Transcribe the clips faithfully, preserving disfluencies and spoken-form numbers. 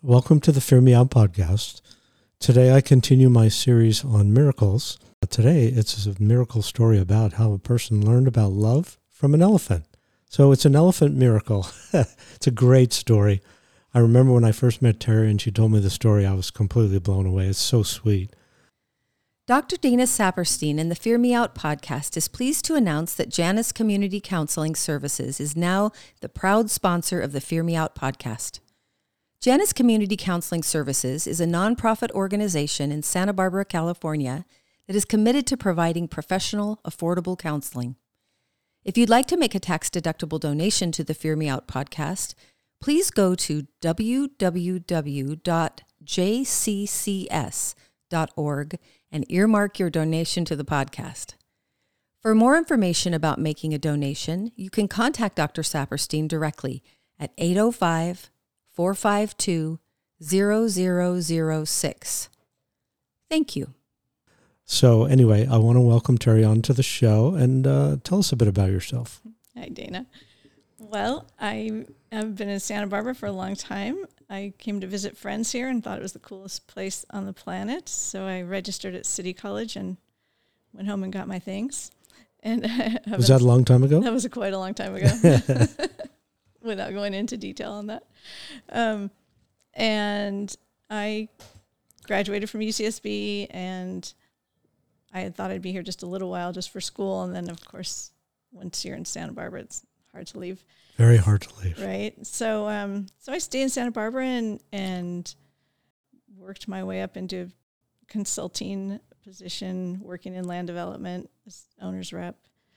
Welcome to the Fear Me Out podcast. Today I continue my series on miracles. Today it's a miracle story about how a person learned about love from an elephant. So it's an elephant miracle. It's a great story. I remember when I first met Terry and she told me the story, I was completely blown away. It's so sweet. Doctor Dana Saperstein in the Fear Me Out podcast is pleased to announce that Janus Community Counseling Services is now the proud sponsor of the Fear Me Out podcast. Janus Community Counseling Services is a nonprofit organization in Santa Barbara, California, that is committed to providing professional, affordable counseling. If you'd like to make a tax-deductible donation to the Fear Me Out podcast, please go to w w w dot j c c s dot org and earmark your donation to the podcast. For more information about making a donation, you can contact Doctor Saperstein directly at eight oh five, four five two, zero zero zero six. Thank you. So anyway, I want to welcome Terry on to the show and uh, tell us a bit about yourself. Hi, Dana. Well, I have been in Santa Barbara for a long time. I came to visit friends here and thought it was the coolest place on the planet. So I registered at City College and went home and got my things. And was that a long time ago? That was a quite a long time ago, without going into detail on that. Um, and I graduated from U C S B, and I had thought I'd be here just a little while just for school. And then, of course, once you're in Santa Barbara, it's hard to leave. Very hard to leave. Right. So um, so I stayed in Santa Barbara and, and worked my way up into consulting position, working in land development as owner's rep.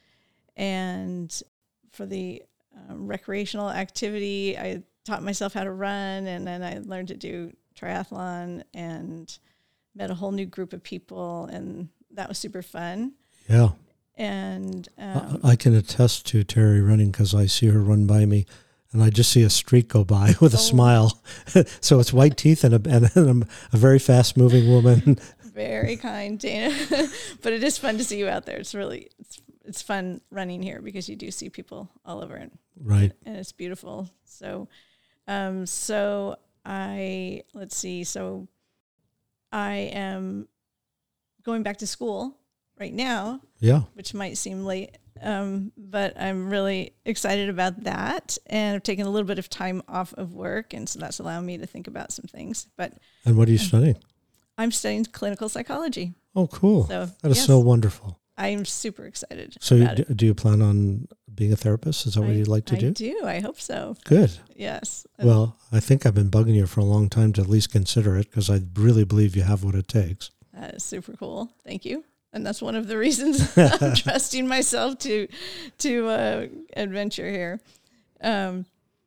And for the um, recreational activity, I taught myself how to run, and then I learned to do triathlon and met a whole new group of people, and that was super fun. Yeah. And um, I can attest to Terry running because I see her run by me and I just see a streak go by with a oh. smile. So it's white teeth and a, and a very fast moving woman. Very kind, Dana. But it is fun to see you out there. It's really, it's, it's fun running here because you do see people all over it. Right. And it's beautiful. So, um, so I, let's see. So I am going back to school right now, yeah, which might seem late, um, but I'm really excited about that. And I've taken a little bit of time off of work, and so that's allowing me to think about some things. But and what are you studying? I'm studying clinical psychology. Oh, cool! So, that is yes, so wonderful. I'm super excited. So, about you, it. do you plan on being a therapist? Is that I, what you'd like to I do? I do. I hope so. Good. Yes. Well, I think I've been bugging you for a long time to at least consider it because I really believe you have what it takes. That is super cool. Thank you. And that's one of the reasons I'm trusting myself to to uh, adventure here. Um,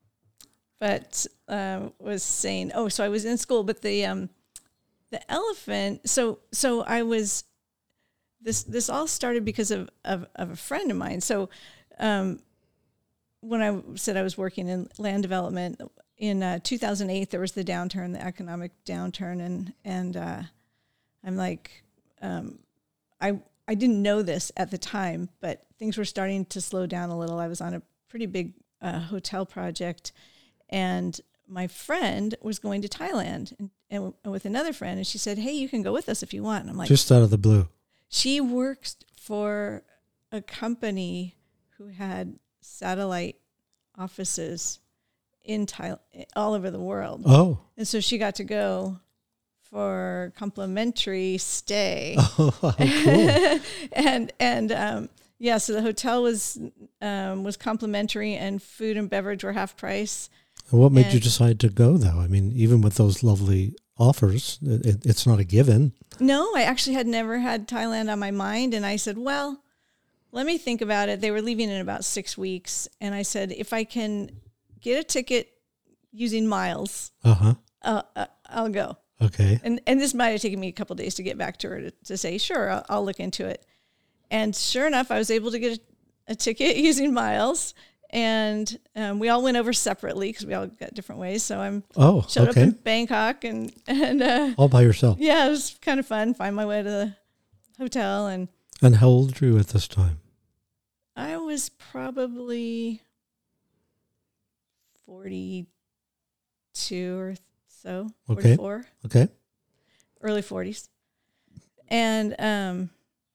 but uh, was saying, oh, so I was in school, but the um, the elephant. So so I was. This this all started because of of, of a friend of mine. So um, when I said I was working in land development in uh, two thousand eight, there was the downturn, the economic downturn, and and uh, I'm like. Um, I I didn't know this at the time, but things were starting to slow down a little. I was on a pretty big uh, hotel project, and my friend was going to Thailand and, and with another friend, and she said, "Hey, you can go with us if you want." And I'm like, just out of the blue. She works for a company who had satellite offices in Thailand, all over the world. Oh, and so she got to go for complimentary stay. Oh, cool. and and um, yeah, so the hotel was um, was complimentary, and food and beverage were half price. And what made and you decide to go, though? I mean, even with those lovely offers, it, it's not a given. No, I actually had never had Thailand on my mind, and I said, well, let me think about it. They were leaving in about six weeks, and I said, if I can get a ticket using miles, uh-huh. uh, uh, I'll go. Okay. And and this might have taken me a couple of days to get back to her to, to say, sure, I'll, I'll look into it. And sure enough, I was able to get a, a ticket using miles. And um, we all went over separately because we all got different ways. So I'm oh, showed okay. up in Bangkok and, and uh, all by yourself. Yeah, it was kind of fun. Find my way to the hotel. And and how old were you at this time? I was probably forty-two or so, Okay. forty-four, Okay. early forties. And, um,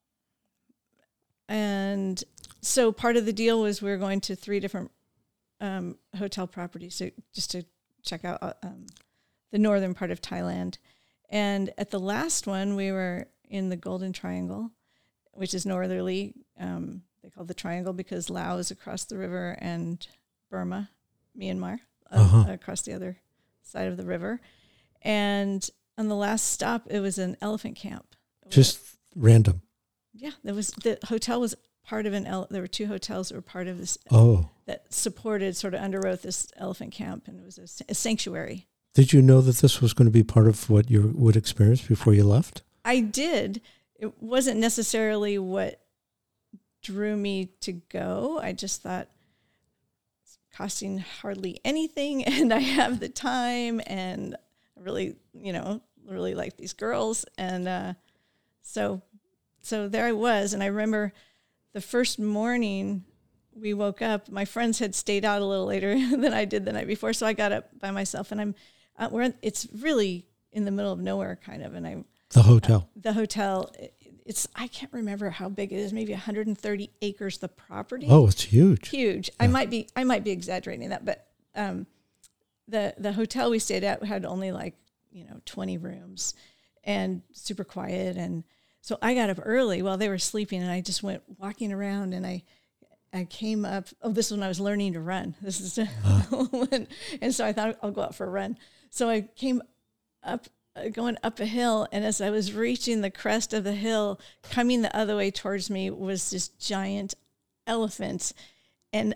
and so part of the deal was we were going to three different um, hotel properties so just to check out uh, um, the northern part of Thailand. And at the last one, we were in the Golden Triangle, which is northerly. Um, they call it the Triangle because Laos is across the river and Burma, Myanmar, uh, Uh-huh. across the other side of the river. And on the last stop, it was an elephant camp. Just random. Yeah, there was the hotel was part of an. Ele- there were two hotels that were part of this Oh. that supported sort of underwrote this elephant camp, and it was a, a sanctuary. Did you know that this was going to be part of what you would experience before you left? I did. It wasn't necessarily what drew me to go. I just thought it's costing hardly anything, and I have the time, and I really, you know, really like these girls, and uh, so, so there I was, and I remember the first morning we woke up. My friends had stayed out a little later than I did the night before, so I got up by myself, and I'm, uh, we're it's really in the middle of nowhere, kind of, and I'm The hotel. uh, the hotel. It, it's I can't remember how big it is. Maybe one hundred thirty acres. The property. Oh, it's huge. Huge. I might be I might be exaggerating that, but um, the the hotel we stayed at had only like you know twenty rooms, and super quiet. And so I got up early while they were sleeping, and I just went walking around, and I. I came up. Oh, this is when I was learning to run. This is uh. when, and so I thought I'll go out for a run. So I came up, uh, going up a hill, and as I was reaching the crest of the hill, coming the other way towards me was this giant elephant, and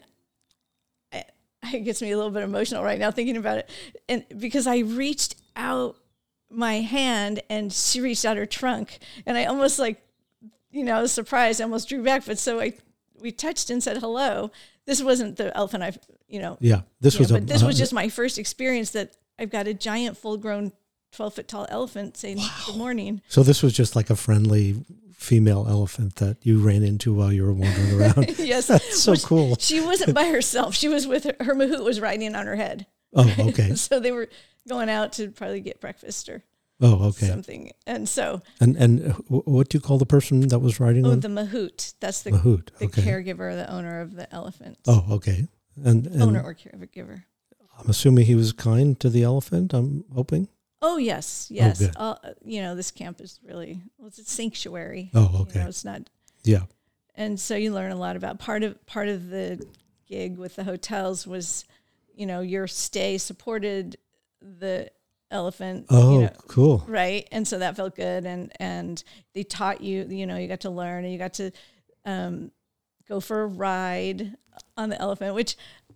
I, it gets me a little bit emotional right now thinking about it, and because I reached out my hand, and she reached out her trunk, and I almost like, you know, I was surprised. I almost drew back, but so I. We touched and said hello. This wasn't the elephant I've, you know. Yeah, this was know, a. But this uh, was just my first experience that I've got a giant, full-grown, twelve-foot tall elephant saying wow. Good morning. So this was just like a friendly female elephant that you ran into while you were wandering around. Yes, that's so well, cool. She wasn't by herself. She was with her. Her mahout was riding on her head. Oh, okay. So they were going out to probably get breakfast or. Oh, okay. Something. And so. And and what do you call the person that was riding? Oh, on? the mahout. That's the mahout. the Okay. caregiver, the owner of the elephant. Oh, okay. And, and owner or caregiver. I'm assuming he was kind to the elephant. I'm hoping. Oh yes, yes. Oh, uh, you know, this camp is really well, it's a sanctuary. Oh, okay. You know, it's not. Yeah. And so you learn a lot about part of part of the gig with the hotels was, you know, your stay supported the elephant. Oh, you know, cool. Right. And so that felt good. And, and they taught you, you know, you got to learn and you got to um, go for a ride on the elephant, which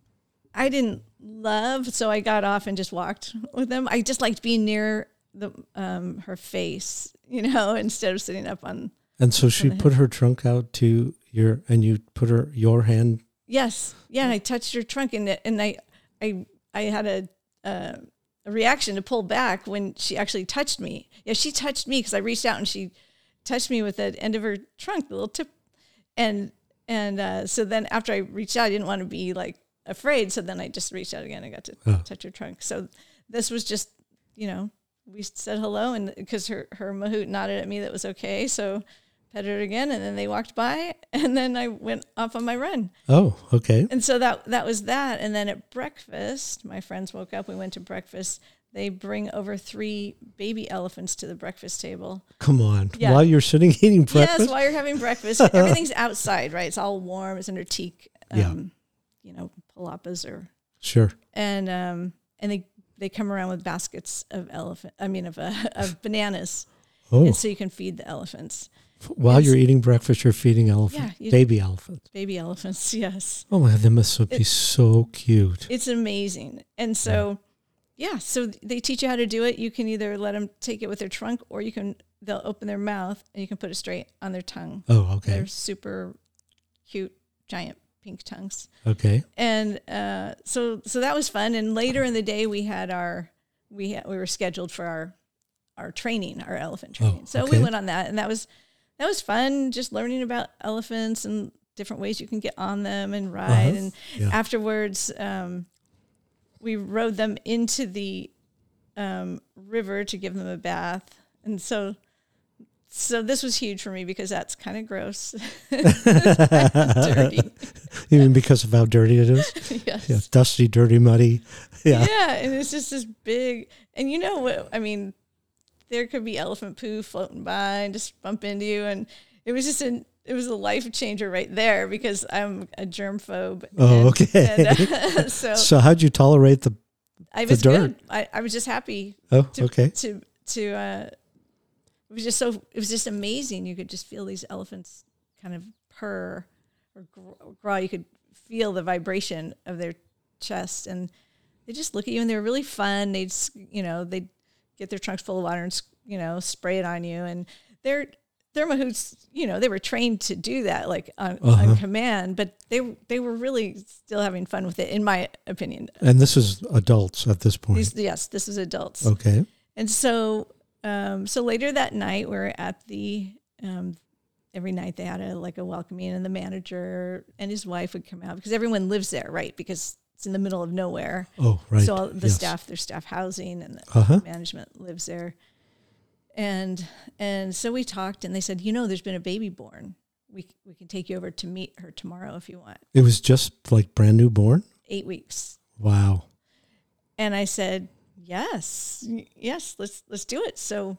I didn't love. So I got off and just walked with them. I just liked being near the um, her face, you know, instead of sitting up on. And so she put her trunk out to your, and you put her, your hand. Yes. Yeah. And I touched her trunk and, and I, I, I had a, uh, a reaction to pull back when she actually touched me. Yeah, she touched me because I reached out and she touched me with the end of her trunk, the little tip. And and uh, so then after I reached out, I didn't want to be like afraid. So then I just reached out again. I got to oh. touch her trunk. So this was just, you know, we said hello and because her, her mahout nodded at me that was okay. So petted her again and then they walked by and then I went off on my run. Oh, okay. And so that that was that. And then at breakfast, my friends woke up, we went to breakfast. They bring over three baby elephants to the breakfast table. Come on. Yeah. While you're sitting eating breakfast? Yes, while you're having breakfast. Everything's outside, right? It's all warm. It's under teak, um, yeah. you know, palapas or. Sure. And um, and they, they come around with baskets of elephant, I mean, of, uh, of bananas. Oh. And so you can feed the elephants. While it's, you're eating breakfast, you're feeding elephants, yeah, baby elephants. Baby elephants, yes. Oh my God, they must be it, so cute. It's amazing. And so, yeah. yeah, so they teach you how to do it. You can either let them take it with their trunk or you can, they'll open their mouth and you can put it straight on their tongue. Oh, okay. They're super cute, giant pink tongues. Okay. And uh, so so that was fun. And later in the day, we had our, we had, we were scheduled for our, our training, our elephant training. Oh, so okay. we went on that and that was, That was fun, just learning about elephants and different ways you can get on them and ride. Uh-huh. And yeah. afterwards, um, we rode them into the um, river to give them a bath. And so, so this was huge for me because that's kind of gross. Dirty. You mean because of how dirty it is? Yes. Yeah, dusty, dirty, muddy. Yeah. Yeah, and it's just this big, and you know what, I mean, there could be elephant poo floating by and just bump into you, and it was just an, it was a life changer right there because I'm a germphobe. Oh, and, okay. And, uh, so, so how'd you tolerate the I was the dirt? good. I, I was just happy. Oh, to, okay. To, to, uh, it was just so, it was just amazing. You could just feel these elephants kind of purr or growl. You could feel the vibration of their chest, and they just look at you, and they were really fun. They'd, you know, they'd get their trunks full of water and, you know, spray it on you. And they're, they're mahouts, you know, they were trained to do that, like on, uh-huh. on command, but they, they were really still having fun with it, in my opinion. And this is adults at this point. These, yes, this is adults. Okay. And so, um, so later that night, we're at the, um, every night they had a, like a welcoming, and the manager and his wife would come out because everyone lives there, right? Because it's in the middle of nowhere. Oh, right. So all the yes. staff, their staff housing and the uh-huh. management lives there. And, and so we talked, and they said, you know, there's been a baby born. We, we can take you over to meet her tomorrow if you want. It was just like brand new born? Eight weeks. Wow. And I said, yes, yes, let's, let's do it. So,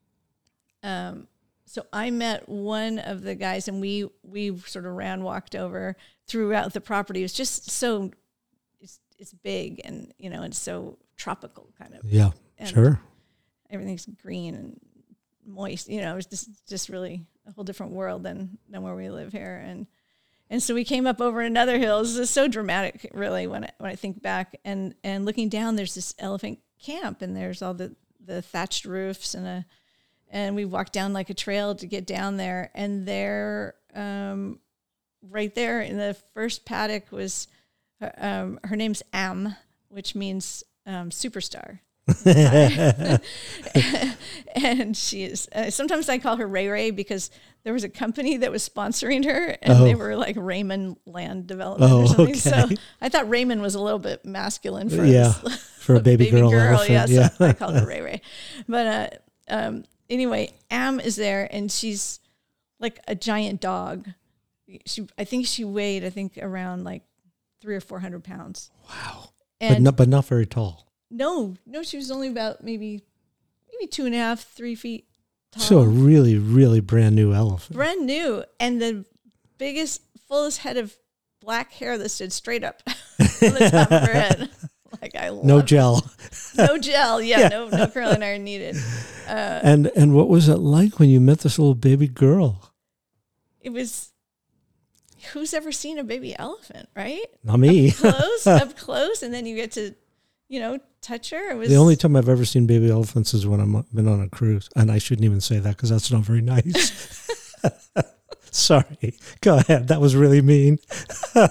um, so I met one of the guys, and we, we sort of ran, walked over throughout the property. It was just so, it's, it's big, and, you know, it's so tropical kind of. Yeah, and sure. Everything's green and moist, you know, it was just, just really a whole different world than, than where we live here. And, and so we came up over another hill. This is so dramatic, really, when I, when I think back, and, and looking down, there's this elephant camp, and there's all the, the thatched roofs, and a, and we walked down like a trail to get down there. And there, um, right there in the first paddock was, um, her name's Am, which means, um, superstar. And she is, uh, sometimes I call her Ray Ray because there was a company that was sponsoring her, and oh. they were like Raymond Land Development oh, or something. Okay. So I thought Raymond was a little bit masculine for yeah, this, for a baby, baby girl. girl yeah, yeah. So I called her Ray Ray. But uh, um, anyway, Am is there, and she's like a giant dog. She, I think she weighed, I think around like three or four hundred pounds. Wow. And but not, but not very tall. No, no, she was only about maybe, maybe two and a half, three feet tall. So a really, really brand new elephant. Brand new, and the biggest, fullest head of black hair that stood straight up on the top of her head. Like I love no gel. It. No gel. Yeah, yeah. no, no curling iron needed. Uh, and and what was it like when you met this little baby girl? It was. Who's ever seen a baby elephant, right? Not me. Up close, up close, and then you get to, you know, touch her. It was the only time I've ever seen baby elephants is when I've been on a cruise, and I shouldn't even say that because that's not very nice. Sorry, go ahead. That was really mean. I'm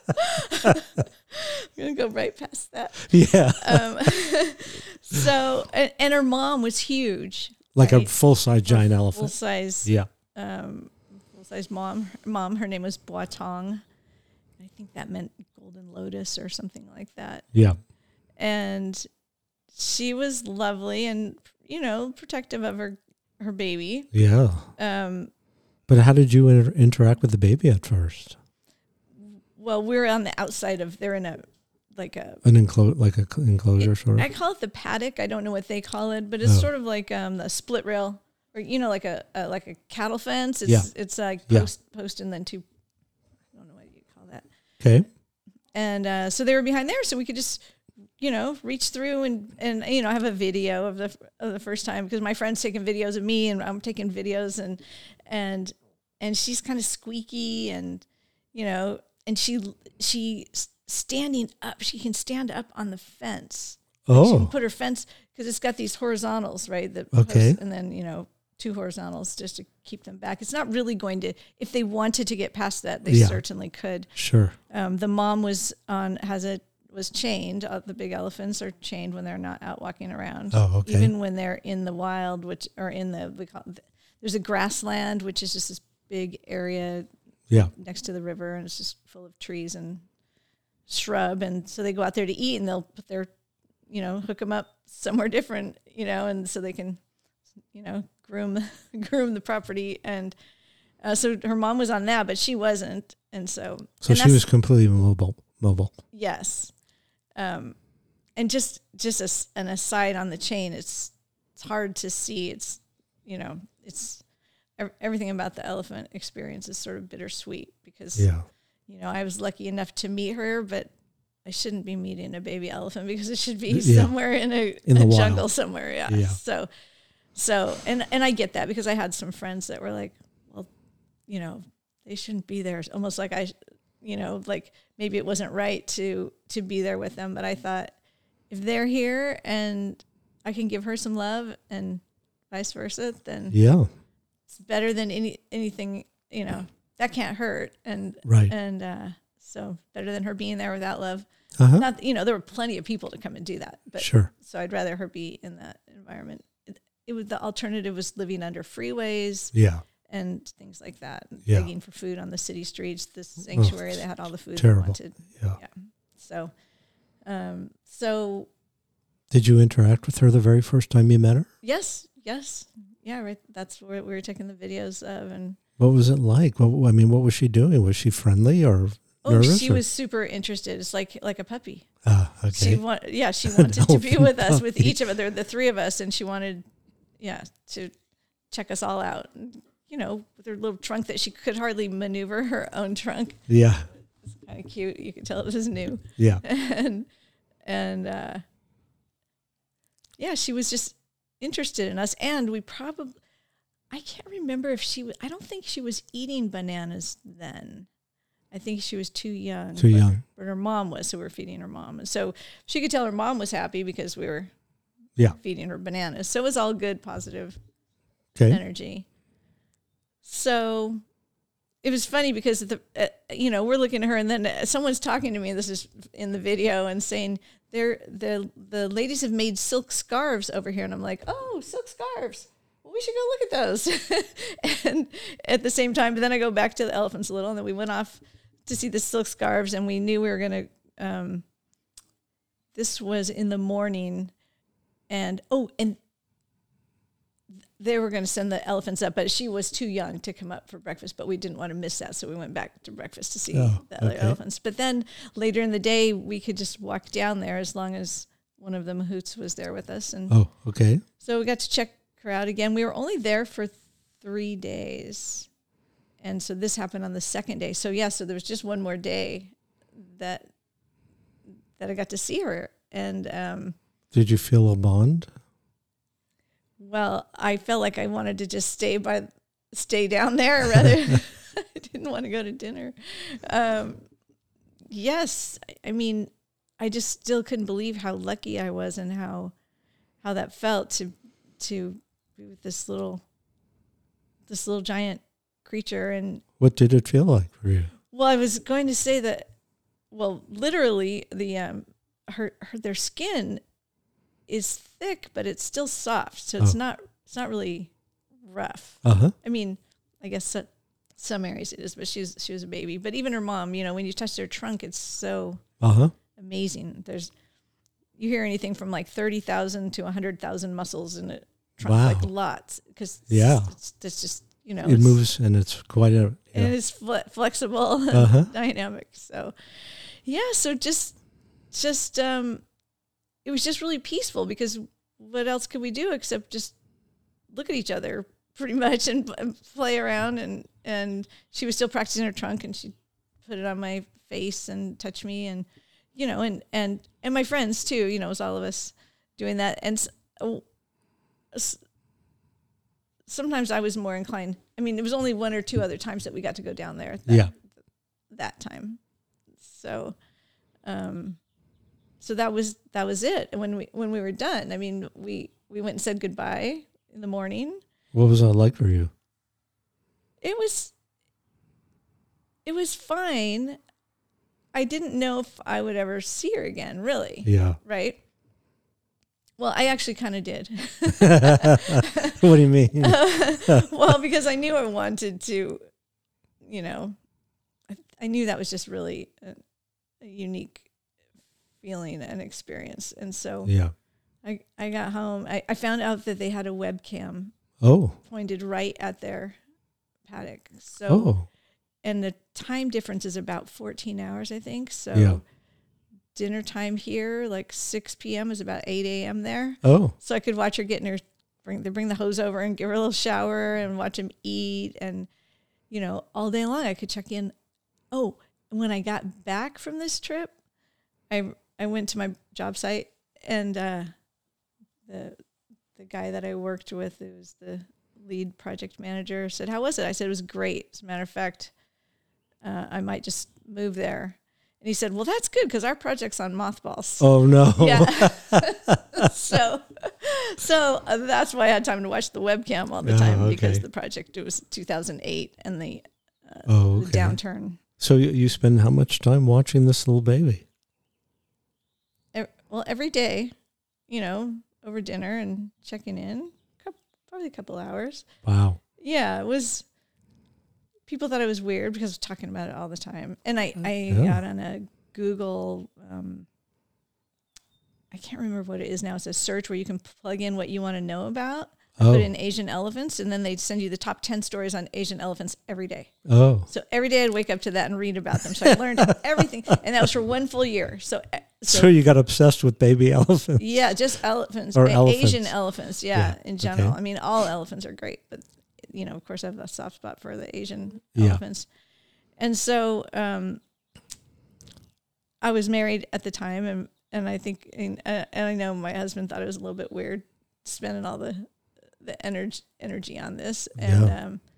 gonna go right past that. Yeah. Um, so, and, and her mom was huge, like right? a full size giant full elephant. Full size. Yeah. Um, full size mom. Mom. Her name was Boatong. I think that meant golden lotus or something like that. Yeah. And she was lovely and, you know, protective of her, her baby. Yeah. Um, but how did you inter- interact with the baby at first? Well, we're on the outside of, they're in a, like a... An enclosure, like a enclosure it, sort of? I call it the paddock. I don't know what they call it, but it's oh. sort of like um, the split rail, or, you know, like a, a like a cattle fence. It's, yeah. it's like post, yeah. post and then two, I don't know what you call that. Okay. And uh, so they were behind there, so we could just... you know, reach through and, and, you know, have a video of the, of the first time, because my friend's taking videos of me and I'm taking videos, and, and, and she's kind of squeaky, and, you know, and she, she standing up, she can stand up on the fence. Oh. She can put her fence, because it's got these horizontals, right? The okay. posts, and then, you know, two horizontals just to keep them back. It's not really going to, if they wanted to get past that, they yeah. certainly could. Sure. Um, the mom was on, has a, was chained. Uh, the big elephants are chained when they're not out walking around. Oh, okay. Even when they're in the wild, which or in the, we call it, there's a grassland, which is just this big area yeah. next to the river, and it's just full of trees and shrub. And so they go out there to eat, and they'll put their you know, hook them up somewhere different, you know, and so they can, you know, groom groom the property. And uh, so her mom was on that, but she wasn't, and so so and she was completely mobile. Mobile. Yes, um, and just just a, an aside on the chain, it's it's hard to see. It's you know, it's everything about the elephant experience is sort of bittersweet because yeah. you know, I was lucky enough to meet her, but I shouldn't be meeting a baby elephant because it should be yeah. somewhere in a, in a the jungle wild. somewhere. Yeah. yeah. So, so, and, and I get that because I had some friends that were like, well, you know, they shouldn't be there. It's almost like I, you know, like maybe it wasn't right to, to be there with them. But I thought if they're here and I can give her some love and vice versa, then yeah, it's better than any, anything, you know, that can't hurt. And, right. and, uh, so better than her being there without love. Uh-huh. Not, you know, there were plenty of people to come and do that, but sure. So I'd rather her be in that environment. It, it was the alternative was living under freeways, yeah, and things like that, yeah. begging for food on the city streets. This sanctuary, oh, they had all the food terrible. they wanted. Yeah. yeah. So, um, so. Did you interact with her the very first time you met her? Yes. Yes. Yeah. Right. That's where we were taking the videos of, and. What was it like? What, I mean, what was she doing? Was she friendly or? Oh, nervous, she or? was super interested. It's like like a puppy. Ah, okay. She want, yeah, she wanted to be with us, with each of us. There were the three of us, and she wanted, yeah, to check us all out. And, you know, with her little trunk that she could hardly maneuver her own trunk. Yeah, it's kind of cute. You could tell it was new. Yeah, and and uh, yeah, she was just interested in us, and we probably, I can't remember if she was. I don't think she was eating bananas then. I think she was too young. Too but, young. But her mom was, so we were feeding her mom. And so she could tell her mom was happy because we were yeah. feeding her bananas. So it was all good, positive okay. energy. So it was funny because, the uh, you know, we're looking at her and then someone's talking to me, this is in the video, and saying, They're, the the ladies have made silk scarves over here. And I'm like, oh, silk scarves. Well, we should go look at those. And at the same time, but then I go back to the elephants a little, and then we went off to see the silk scarves, and we knew we were going to, um, this was in the morning, and, oh, and they were going to send the elephants up, but she was too young to come up for breakfast, but we didn't want to miss that, so we went back to breakfast to see oh, the other okay. elephants. But then later in the day, we could just walk down there as long as one of the mahouts was there with us. And oh, okay. so we got to check her out again. We were only there for three days. And so this happened on the second day. So yeah, so there was just one more day that that I got to see her. And um, did you feel a bond? Well, I felt like I wanted to just stay by, stay down there rather. I didn't want to go to dinner. Um, yes, I mean, I just still couldn't believe how lucky I was and how how that felt to to be with this little this little giant creature. And what did it feel like for you? Well, I was going to say that. Well, literally, the um, her, her their skin is thick, but it's still soft, so it's oh. not it's not really rough. Uh huh. I mean, I guess so, some areas it is, but she's she was a baby. But even her mom, you know, when you touch their trunk, it's so uh huh amazing. There's you hear anything from like thirty thousand to a hundred thousand muscles in a trunk, wow. like lots, because yeah, it's, it's just you know it moves and it's quite a yeah. and it's fle- flexible and uh-huh. dynamic. So yeah, so just just um. It was just really peaceful because what else could we do except just look at each other pretty much and, and play around. And, and she was still practicing her trunk, and she put it on my face and touch me, and, you know, and, and, and my friends too, you know, it was all of us doing that. And uh, sometimes I was more inclined. I mean, there was only one or two other times that we got to go down there. That, yeah. That time. So, um, So that was that was it. And when we when we were done, I mean, we, we went and said goodbye in the morning. What was that like for you? It was it was fine. I didn't know if I would ever see her again, really. Yeah. Right? Well, I actually kind of did. What do you mean? uh, well, because I knew I wanted to, you know, I, I knew that was just really a, a unique feeling and experience. And so Yeah. I, I got home. I, I found out that they had a webcam Oh. pointed right at their paddock. So, Oh. and the time difference is about fourteen hours, I think. So Yeah. dinner time here, like six p.m. is about eight a.m. there. Oh. So I could watch her getting her, bring, they bring the hose over and give her a little shower and watch him eat. And, you know, all day long I could check in. Oh, when I got back from this trip, I I went to my job site, and uh, the the guy that I worked with, who was the lead project manager, said, "How was it?" I said, "It was great. As a matter of fact, uh, I might just move there." And he said, "Well, that's good because our project's on mothballs." Oh no. Yeah. so, so uh, that's why I had time to watch the webcam all the Oh, time okay. because the project, it was two thousand eight and the, uh, Oh, the okay. downturn. So you, you spend how much time watching this little baby? E- Well, every day, you know, over dinner and checking in, coup- probably a couple hours. Wow. Yeah, it was. People thought it was weird because I was talking about it all the time. And I, I Yeah. got on a Google, um, I can't remember what it is now. It's a search where you can plug in what you want to know about. I Oh. put in Asian elephants, and then they'd send you the top ten stories on Asian elephants every day. Oh. So every day I'd wake up to that and read about them. So I learned everything. And that was for one full year. So, uh, So, so you got obsessed with baby elephants. yeah, just elephants, Or A- elephants. Asian elephants. Yeah, Yeah, in general. okay. I mean, all elephants are great, but you know, of course, I have a soft spot for the Asian Yeah. elephants. And so, um, I was married at the time, and and I think, and, uh, and I know my husband thought it was a little bit weird spending all the the energy energy on this, and Yeah. um,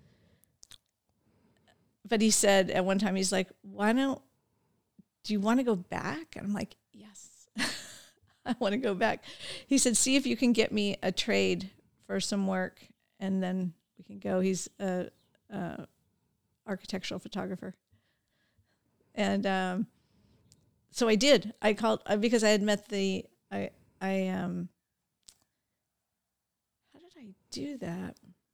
but he said at one time, he's like, "Why don't do you want to go back?" And I'm like, "Yes, I want to go back." He said, "See if you can get me a trade for some work, and then we can go." He's a, a architectural photographer, and um, so I did. I called uh, because I had met the I I um. How did I do that?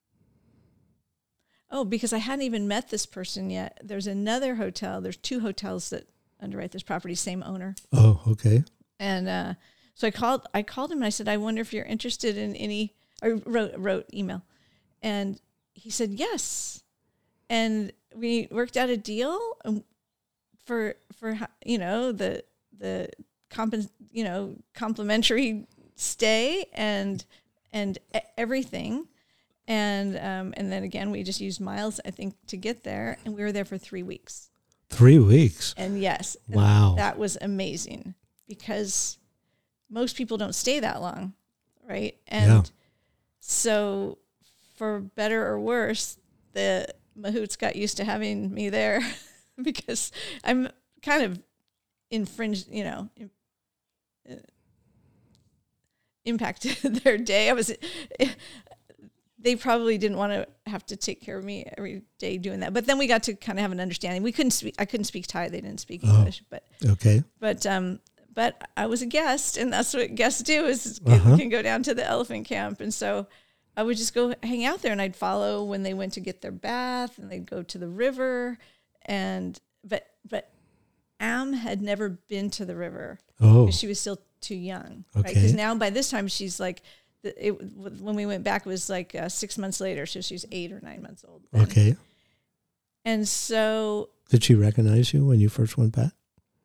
Oh, because I hadn't even met this person yet. There's another hotel. There's two hotels that underwrite this property, same owner. Oh, okay. And uh, so I called. I called him and I said, "I wonder if you're interested in any." I wrote wrote email, and he said yes. And we worked out a deal for for you know the the comp you know complimentary stay and and everything. And um, and then again, we just used miles, I think, to get there. And we were there for three weeks. Three weeks. And yes, Wow. that was amazing because most people don't stay that long, right? And Yeah. so for better or worse, the mahouts got used to having me there because I'm kind of infringed, you know, uh, impacted their day. I was... They probably didn't want to have to take care of me every day doing that. But then we got to kind of have an understanding. We couldn't speak, I couldn't speak Thai. They didn't speak English, Oh, but, okay. but, um, but I was a guest, and that's what guests do is Uh-huh. can go down to the elephant camp. And so I would just go hang out there, and I'd follow when they went to get their bath, and they'd go to the river. And, but, but Am had never been to the river Oh, because she was still too young. Right? Okay. Because now by this time she's like, It, when we went back, it was like uh, six months later, so she was eight or nine months old then. okay. And so, Did she recognize you when you first went back?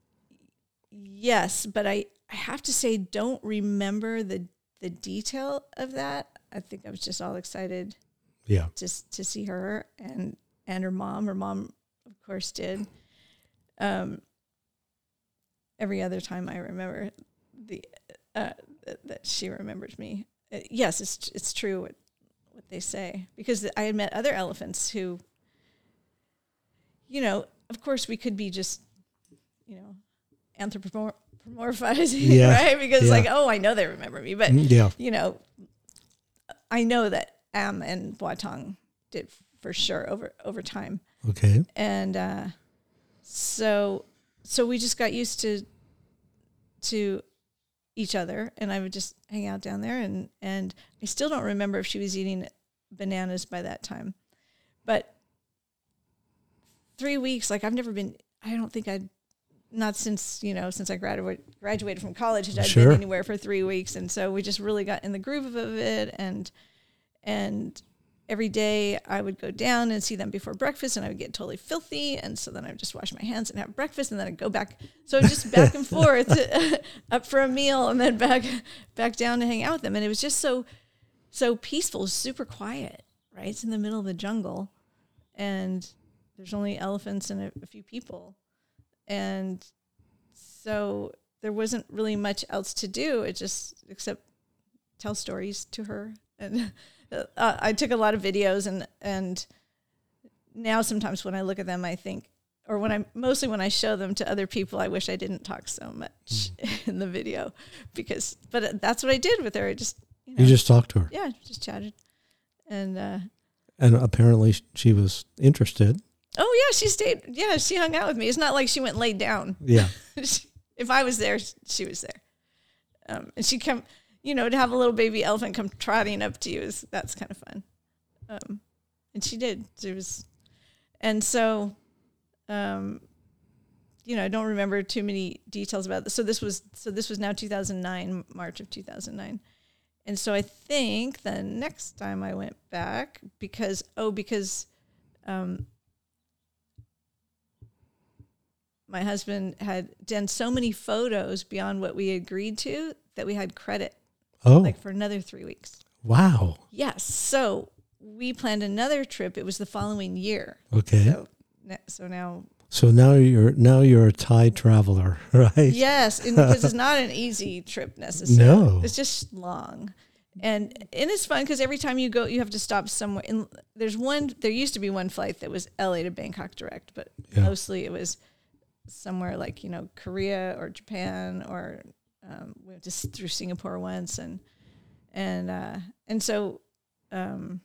yes, but I, I have to say, don't remember the the detail of that. I think I was just all excited Yeah. just to see her and and her mom. Her mom, of course, did. Um, every other time I remember the uh, that, that she remembers me. Uh, yes, it's it's true what, what they say, because I had met other elephants who, you know, of course we could be just, you know, anthropomorphizing, Yeah, right? Because yeah. like, oh, I know they remember me, but Mm, yeah. you know, I know that Am and Boateng did for sure over over time, Okay. and uh, so so we just got used to to each other, and I would just hang out down there, and and I still don't remember if she was eating bananas by that time, but three weeks, like I've never been, I don't think I'd not since, you know, since I graduated graduated from college had I Sure. been anywhere for three weeks. And so we just really got in the groove of it. And, and every day I would go down and see them before breakfast, and I would get totally filthy. And so then I would just wash my hands and have breakfast, and then I'd go back. So just back and forth up for a meal and then back, back down to hang out with them. And it was just so, so peaceful, super quiet, right? It's in the middle of the jungle, and there's only elephants and a, a few people. And so there wasn't really much else to do. It just, except tell stories to her. And uh, I took a lot of videos, and, and now sometimes when I look at them, I think, or when I, mostly when I show them to other people, I wish I didn't talk so much mm. in the video, because, but that's what I did with her. I just, you know. You just talked to her. Yeah, just chatted. And, uh, and apparently she was interested. Oh yeah, she stayed. Yeah, she hung out with me. It's not like she went and laid down. Yeah. she, if I was there, she was there. Um, and she'd come, you know, to have a little baby elephant come trotting up to you is that's kind of fun. Um, and she did. She was, and so, um, you know, I don't remember too many details about this. So this was, so this was now two thousand nine, March of two thousand nine. And so I think the next time I went back, because, oh, because, um, my husband had done so many photos beyond what we agreed to that we had credit, oh, like for another three weeks. Wow. Yes. So we planned another trip. It was the following year. Okay. So, so now. So now you're now you're a Thai traveler, right? Yes, and because it's not an easy trip necessarily. No. It's just long. And and it's fun because every time you go, you have to stop somewhere. And there's one, there used to be one flight that was L A to Bangkok direct, but yeah. mostly it was somewhere like, you know, Korea or Japan, or um, we went just through Singapore once. And, and, uh, and so, um,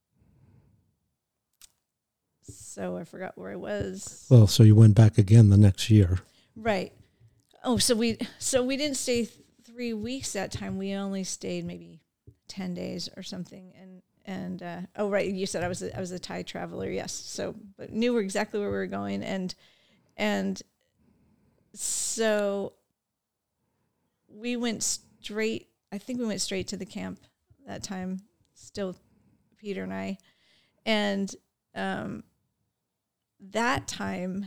so I forgot where I was. Well, so you went back again the next year. Right. Oh, so we, so we didn't stay th- three weeks that time. We only stayed maybe ten days or something. And, and, uh, oh, right. You said I was, a, I was a Thai traveler. Yes. So, but knew exactly where we were going. And, and, so we went straight, I think we went straight to the camp that time, still Peter and I. And um, that time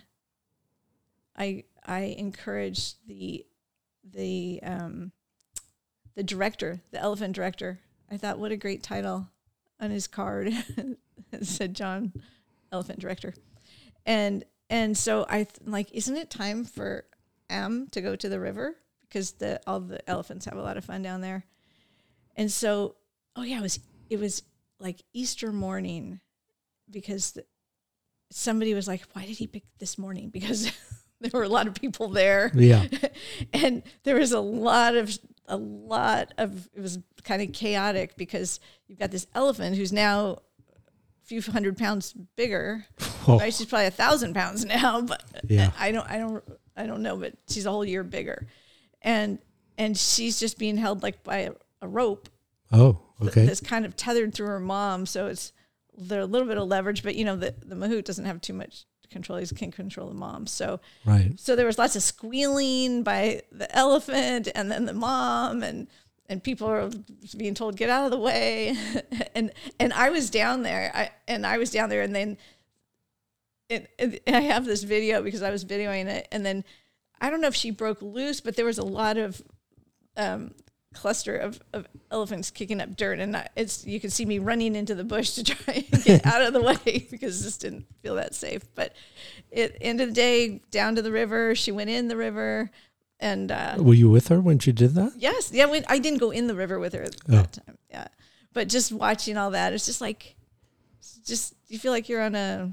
I I encouraged the the um, the director, the elephant director. I thought, what a great title on his card. It said John, elephant director. And and so I th- like, isn't it time for Am to go to the river, because the all the elephants have a lot of fun down there. And so, oh yeah, it was it was like Easter morning, because the, somebody was like, why did he pick this morning? Because there were a lot of people there. Yeah. And there was a lot of a lot of it was kind of chaotic, because you've got this elephant who's now a few hundred pounds bigger. Oh. Right? She's probably a thousand pounds now, but yeah. I don't I don't I don't know, but she's a whole year bigger. And and she's just being held like by a, a rope. Oh, okay. That's kind of tethered through her mom. So it's there's a little bit of leverage, but you know, the, the mahout doesn't have too much control. He can control the mom. So right. So there was lots of squealing by the elephant and then the mom, and and people are being told, get out of the way. and and I was down there. I and I was down there and then It, it, I have this video because I was videoing it, and then I don't know if she broke loose, but there was a lot of um, cluster of, of elephants kicking up dirt, and I, it's you can see me running into the bush to try and get out of the way because this didn't feel that safe. But at the end of the day, down to the river, she went in the river, and uh, were you with her when she did that? Yes, yeah. We, I didn't go in the river with her at oh. that time, yeah. But just watching all that, it's just like, it's just you feel like you're on a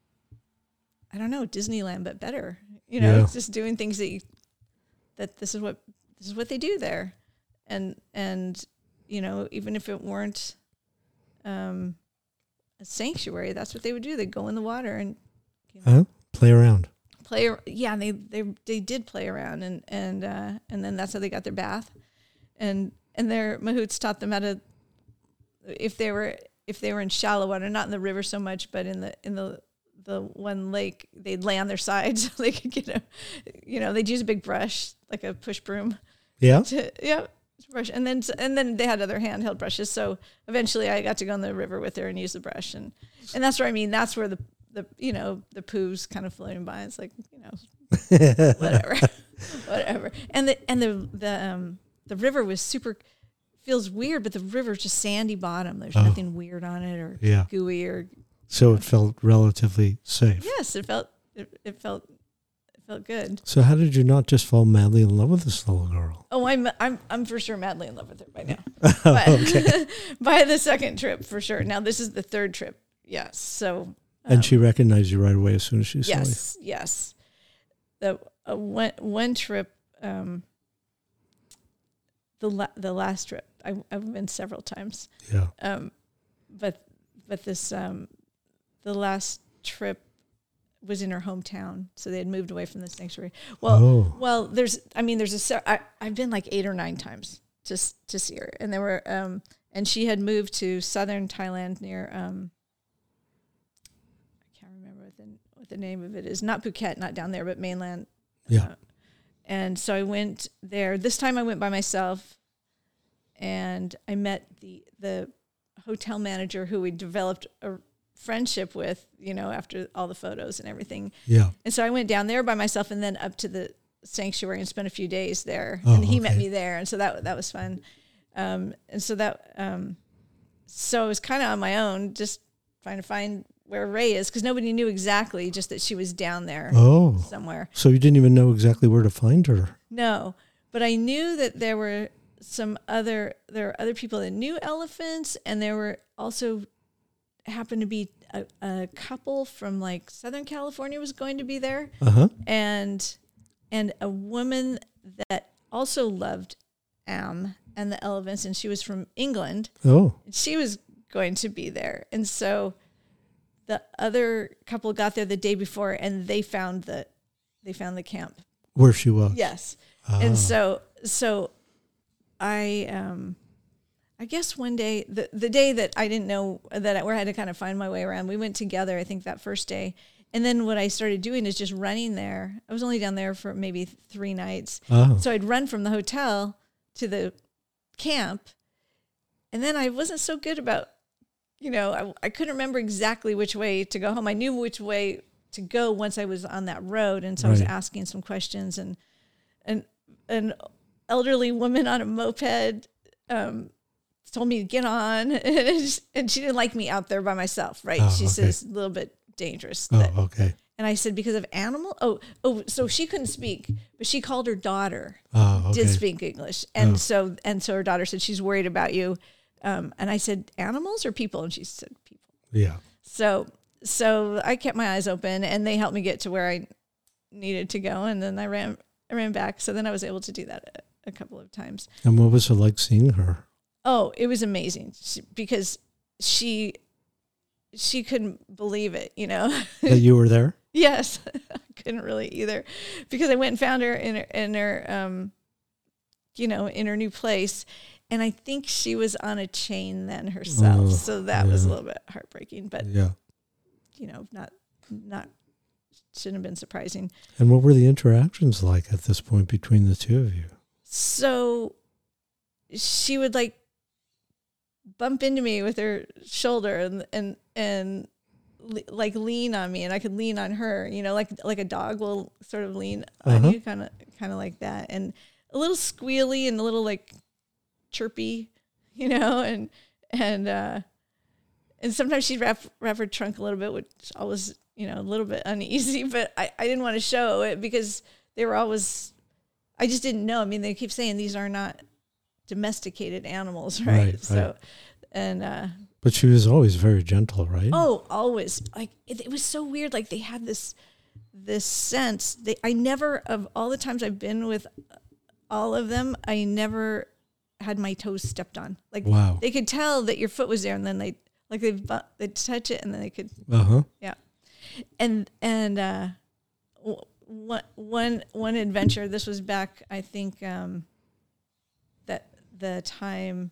I don't know, Disneyland, but better, you know, yeah. just doing things that you, that this is what, this is what they do there. And, and, you know, even if it weren't, um, a sanctuary, that's what they would do. They'd go in the water and you know, uh, play around, play. Yeah. They, they, they did play around, and, and, uh, and then that's how they got their bath, and, and their mahouts taught them how to, if they were, if they were in shallow water, not in the river so much, but in the, in the, the one lake, they'd lay on their sides so they could get a, you know, they'd use a big brush, like a push broom. Yeah. To, yeah. Brush. And then, and then they had other handheld brushes. So eventually I got to go in the river with her and use the brush. And, and that's where, I mean, that's where the, the, you know, the poos kind of floating by. It's like, you know, whatever, whatever. And the, and the, the, um, the river was super, feels weird, but the river's just sandy bottom. There's oh. nothing weird on it or yeah. gooey or. So it felt relatively safe. Yes, it felt, it, it felt, it felt good. So how did you not just fall madly in love with this little girl? Oh, I'm, I'm, I'm for sure madly in love with her by now. Oh, But okay. by the second trip, for sure. Now this is the third trip. Yes. So. Um, And she recognized you right away as soon as she saw you. Yes, yes. The uh, one one trip, um, the la- the last trip, I, I've been several times. Yeah. Um, but but this um, the last trip was in her hometown, so they had moved away from the sanctuary. Well, Oh. well, there's, I mean, there's a, se- I, I've been like eight or nine times to s- to see her, and there were, um, and she had moved to southern Thailand near, um, I can't remember what the what the name of it is, not Phuket, not down there, but mainland. Yeah. Uh, and so I went there. This time I went by myself, and I met the the hotel manager who we developed a friendship with, you know, after all the photos and everything. Yeah. And so I went down there by myself and then up to the sanctuary and spent a few days there. Oh, and he okay. met me there. And so that that was fun. Um, and so that, um, so I was kind of on my own, just trying to find where Ray is, because nobody knew exactly, just that she was down there Oh. somewhere. So you didn't even know exactly where to find her. No, but I knew that there were some other, there were other people that knew elephants, and there were also happened to be a, a couple from like Southern California was going to be there. Uh-huh. And, and a woman that also loved Am and the elephants, and she was from England. Oh. She was going to be there. And so the other couple got there the day before, and they found the, they found the camp. Where she was. Yes. Ah. And so, so I, um, I guess one day, the, the day that I didn't know that I, where I had to kind of find my way around, we went together, I think that first day. And then what I started doing is just running there. I was only down there for maybe three nights. Oh. So I'd run from the hotel to the camp. And then I wasn't so good about, you know, I, I couldn't remember exactly which way to go home. I knew which way to go once I was on that road. And so I was Right. asking some questions, and an, an elderly woman on a moped, um, told me to get on, and, and she didn't like me out there by myself, right? Oh, she okay. says a little bit dangerous. Oh, that- okay. and I said, because of animal? Oh, oh, so she couldn't speak, but she called her daughter, Oh, okay. did speak English. And Oh. so, and so her daughter said, she's worried about you. Um, and I said, animals or people? And she said, people. Yeah. So, so I kept my eyes open, and they helped me get to where I needed to go. And then I ran, I ran back. So then I was able to do that a, a couple of times. And what was it like seeing her? Oh, it was amazing, she, because she she couldn't believe it, you know. That you were there? Yes, I couldn't really either, because I went and found her in her, in her um, you know, in her new place, and I think she was on a chain then herself, Oh, so that was a yeah. little bit heartbreaking, but Yeah. you know, not not shouldn't have been surprising. And what were the interactions like at this point between the two of you? So she would like bump into me with her shoulder and and and le- like lean on me, and I could lean on her, you know, like like a dog will sort of lean on Uh-huh. you, kind of kind of like that, and a little squealy and a little like chirpy, you know, and and uh, and sometimes she'd wrap wrap her trunk a little bit, which I was, you know, a little bit uneasy, but I, I didn't want to show it because they were always, I just didn't know. I mean, they keep saying these are not domesticated animals, right? Right, right. So, and, uh, But she was always very gentle, right? oh, always like, it, it was so weird. Like they had this, this sense they, I never, of all the times I've been with all of them, I never had my toes stepped on. Like Wow. they could tell that your foot was there, and then they, like they, they'd touch it, and then they could, Uh-huh. yeah. And, and, uh, w- one, one, one adventure, this was back, I think, um, that the time,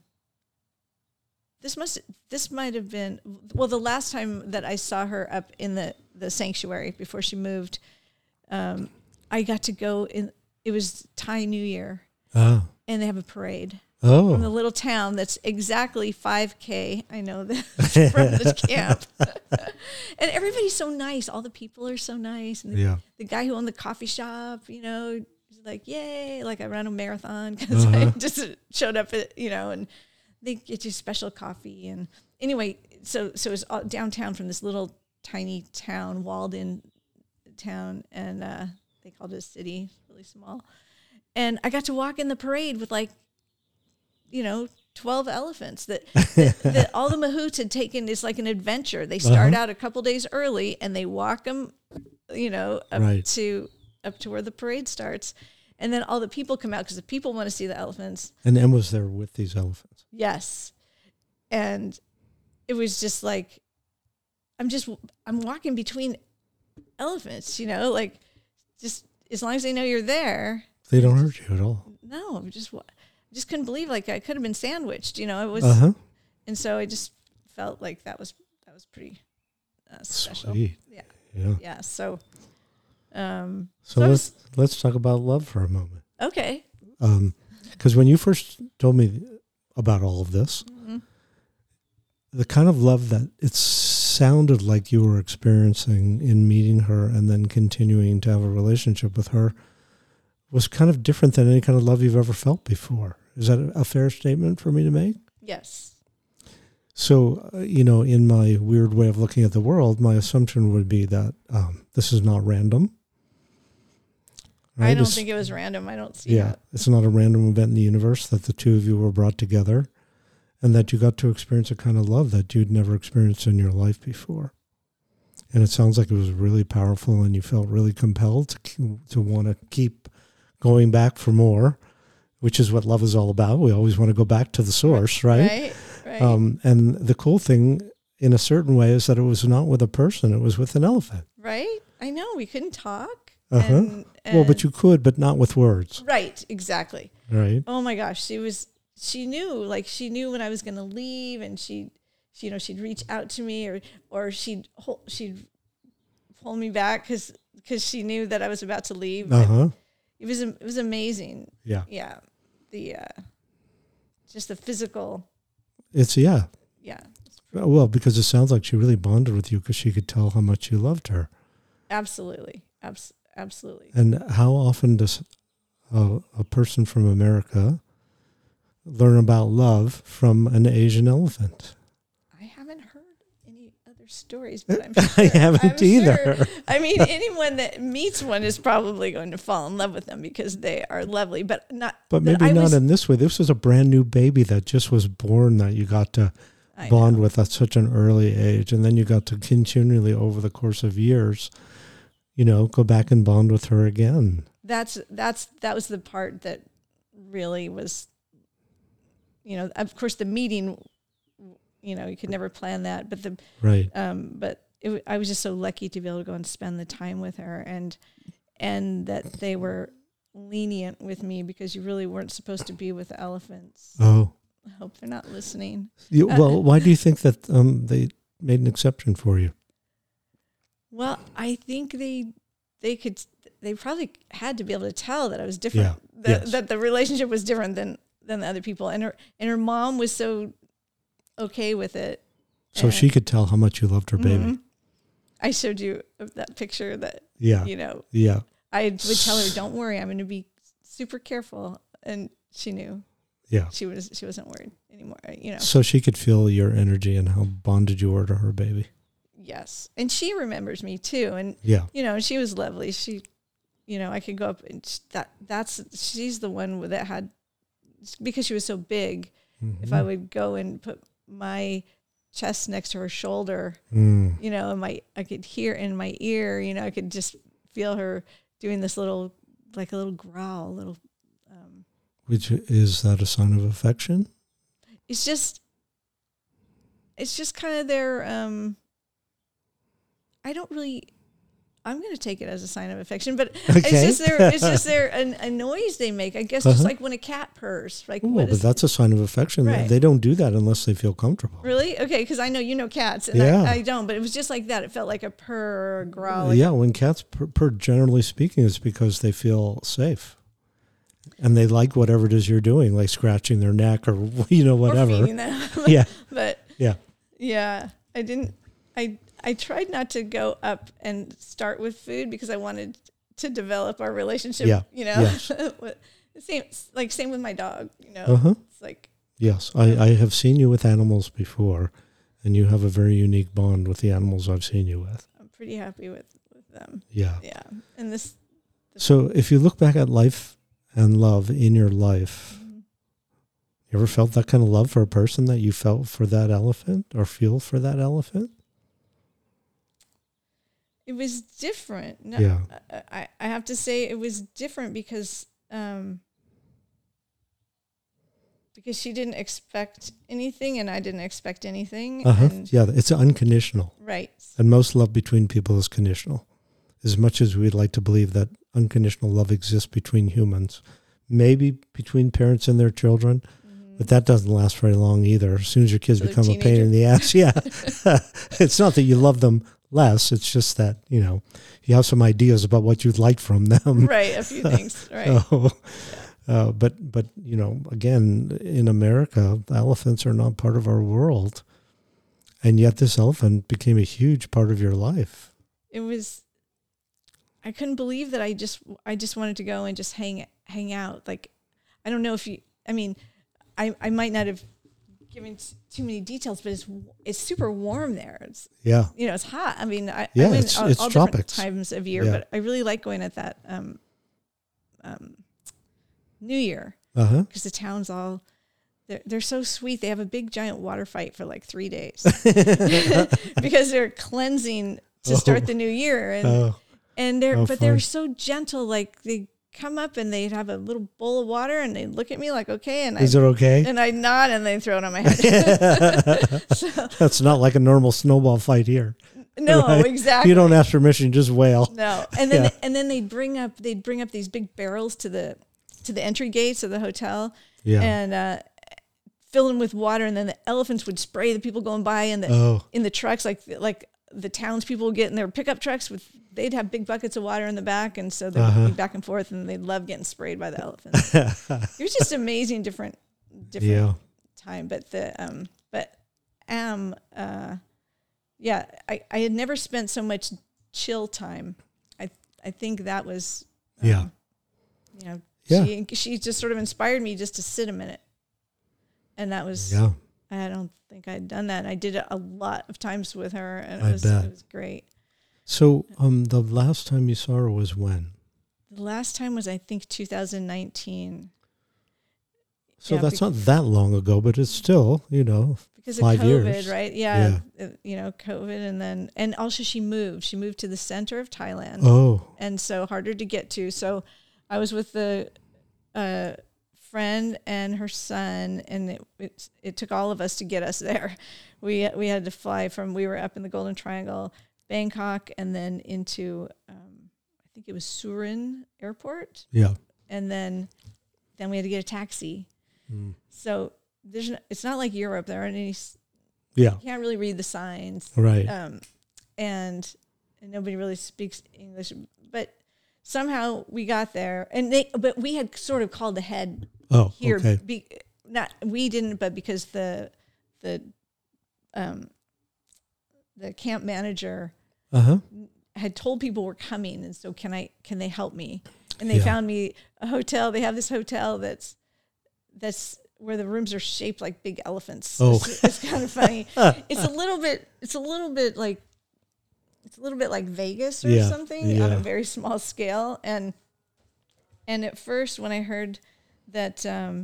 this must, this might have been, well, the last time that I saw her up in the, the sanctuary before she moved. Um, I got to go in. It was Thai New Year, Oh. and they have a parade Oh. from the little town that's exactly five K. I know that from this camp, and everybody's so nice. All the people are so nice, and the, Yeah. the guy who owned the coffee shop, you know, he's like, "Yay!" Like I ran a marathon because Uh-huh. I just showed up at, you know, and they get you special coffee. And anyway, so so it's all downtown from this little tiny town, walled in town, and uh, they called it a city, really small. And I got to walk in the parade with like, you know, twelve elephants that, that, that all the mahouts had taken. It's like an adventure. They start Uh-huh. out a couple days early and they walk them, you know, up Right. to up to where the parade starts. And then all the people come out because the people want to see the elephants. And Em was there with these elephants. Yes. And it was just like, I'm just, I'm walking between elephants, you know, like just as long as they know you're there. They don't hurt you at all. No, I'm just, I just couldn't believe like I could have been sandwiched, you know, it was, Uh-huh. and so I just felt like that was, that was pretty uh, special. Sweet. Yeah. Yeah. Yeah. So, um, So, so I let's was- let's talk about love for a moment. okay. Um, because when you first told me about all of this, Mm-hmm. the kind of love that it sounded like you were experiencing in meeting her and then continuing to have a relationship with her was kind of different than any kind of love you've ever felt before. Is that a fair statement for me to make? Yes. So, uh, you know, in my weird way of looking at the world, my assumption would be that um, this is not random. I Right? don't It's- think it was random. I don't see Yeah, that. it's not a random event in the universe that the two of you were brought together and that you got to experience a kind of love that you'd never experienced in your life before. And it sounds like it was really powerful and you felt really compelled to, to want to keep going back for more, which is what love is all about. We always want to go back to the source, right? Right. Right. Um, and the cool thing in a certain way is that it was not with a person, it was with an elephant. right. I know we couldn't talk. Uh-huh. And, Well, but and- you could, but not with words, right. Exactly. right? Oh my gosh, she was she knew like she knew when I was going to leave, and she, she you know she'd reach out to me or or she'd hold, she'd pull me back cuz cuz she knew that I was about to leave. Uh-huh. It was it was amazing. Yeah. Yeah. The uh just the physical, It's, yeah. yeah. Well, because it sounds like she really bonded with you because she could tell how much you loved her. Absolutely. Abs- absolutely. And how often does a, a person from America learn about love from an Asian elephant? I haven't heard any other stories, but I'm I sure, haven't I'm either. sure- I mean, anyone that meets one is probably going to fall in love with them because they are lovely, but not. But that maybe I not was- in this way. This was a brand new baby that just was born that you got to I bond know. with at such an early age. And then you got to continually over the course of years, you know, go back and bond with her again. That's that's that was the part that really was. You know, of course, the meeting. You know, you could never plan that, but the Right. um, but it, w- I was just so lucky to be able to go and spend the time with her, and and that they were lenient with me because you really weren't supposed to be with elephants. Oh. I hope they're not listening. You, well, why do you think that um, they made an exception for you? Well, I think they they could they probably had to be able to tell that I was different. Yeah, That, yes. that the relationship was different than than the other people, and her and her mom was so okay with it. So And- she could tell how much you loved her baby. Mhm. I showed you of that picture that Yeah. you know Yeah. I would tell her, "Don't worry, I'm going to be super careful," and she knew. Yeah. She was she wasn't worried anymore. You know. So she could feel your energy and how bonded you were to her baby. Yes, and she remembers me too, and Yeah. you know, she was lovely. She, you know, I could go up and sh- that that's she's the one that had because she was so big. Mm-hmm. If I would go and put my chest next to her shoulder, Mm. you know, and my I could hear in my ear, you know, I could just feel her doing this little like a little growl, a little. Um, Which is that a sign of affection? it's just, it's just kind of their. Um, I don't really I'm going to take it as a sign of affection, but Okay. it's just their, it's just their a, a noise they make. I guess Uh-huh. just like when a cat purrs. Like, Ooh, what but is that's a sign of affection. Right. They don't do that unless they feel comfortable. really okay? Because I know you know cats, and Yeah. I, I don't. But it was just like that. It felt like a purr or a growl. Like Yeah, when cats purr, purr, generally speaking, it's because they feel safe. And they like whatever it is you're doing, like scratching their neck or, you know, or whatever. feeding them. Yeah, But yeah. yeah, I didn't. I I tried not to go up and start with food because I wanted to develop our relationship. Yeah. You know, Yes. same like same with my dog. You know, Uh-huh. it's like Yes, I, I have seen you with animals before, and you have a very unique bond with the animals I've seen you with. I'm pretty happy with with them. Yeah. Yeah, and this. So if you look back at life and love in your life, Mhm. you ever felt that kind of love for a person that you felt for that elephant or feel for that elephant? It was different. No, Yeah. I, I have to say it was different because um, because she didn't expect anything and I didn't expect anything. Uh-huh. And, Yeah, it's unconditional. right. And most love between people is conditional. As much as we'd like to believe that unconditional love exists between humans, maybe between parents and their children, Mhm. but that doesn't last very long either. As soon as your kids So they're become a pain in the ass, yeah. It's not that you love them less. It's just that, you know, you have some ideas about what you'd like from them. Right. A few things. Right. So, uh, but, but, you know, again, in America, elephants are not part of our world. And yet this elephant became a huge part of your life. It was, I couldn't believe that I just, I just wanted to go and just hang, hang out. Like, I don't know if you, I mean, I, I might not have given t- too many details, but it's, it's super warm there. It's, Yeah. you know, it's hot. I mean, I, Yeah, I went it's- all, it's all different tropics. times of year, Yeah. but I really like going at that, um, um, New Year Uh-huh. because the town's all, they're, they're so sweet. They have a big giant water fight for like three days because they're cleansing to start Oh. the new year. And, Oh, and they're, how but they're fun. so gentle. Like they come up and they have a little bowl of water and they look at me like, okay. And is I, it okay? and I nod and they throw it on my head. so, That's not like a normal snowball fight here. no, Right? exactly. You don't ask permission, you just wail. No, and then Yeah. and then they'd bring up they'd bring up these big barrels to the to the entry gates of the hotel, Yeah. and uh, fill them with water, and then the elephants would spray the people going by in the Oh, in the trucks, like like the townspeople would get in their pickup trucks with they'd have big buckets of water in the back, and so they'd Uh-huh. be back and forth, and they'd love getting sprayed by the elephants. It was just amazing, different different yeah. time, but the um but um uh yeah I, I had never spent so much chill time. I I think that was um, Yeah. you know Yeah. she she just sort of inspired me just to sit a minute, and that was Yeah. I don't think I'd done that. I did it a lot of times with her, and it I was bet. it was great. So um, the last time you saw her was when? The last time was I think two thousand nineteen. So Yeah, that's bec- not that long ago, but it's still, you know, Because Five of COVID, years. right? Yeah, uh, you know, COVID, and then and also she moved. She moved to the center of Thailand, oh, and so harder to get to. So I was with the uh, friend and her son, and it, it it took all of us to get us there. We we had to fly from we were up in the Golden Triangle, Bangkok, and then into um, I think it was Surin Airport, yeah. and then then we had to get a taxi. Mm. So there's no, it's not like Europe. There aren't any. s- Yeah, You can't really read the signs, right. um, and, and nobody really speaks English. But somehow we got there, and they. But we had sort of called ahead oh, here. okay. Be, not we didn't, but because the the um, the camp manager Uh-huh. had told people were coming, and so can I can they help me? And they Yeah. found me a hotel. They have this hotel that's that's where the rooms are shaped like big elephants. Oh. It's, it's kind of funny. It's a little bit it's a little bit like it's a little bit like Vegas or Yeah, something on yeah. a very small scale. And and at first when I heard that um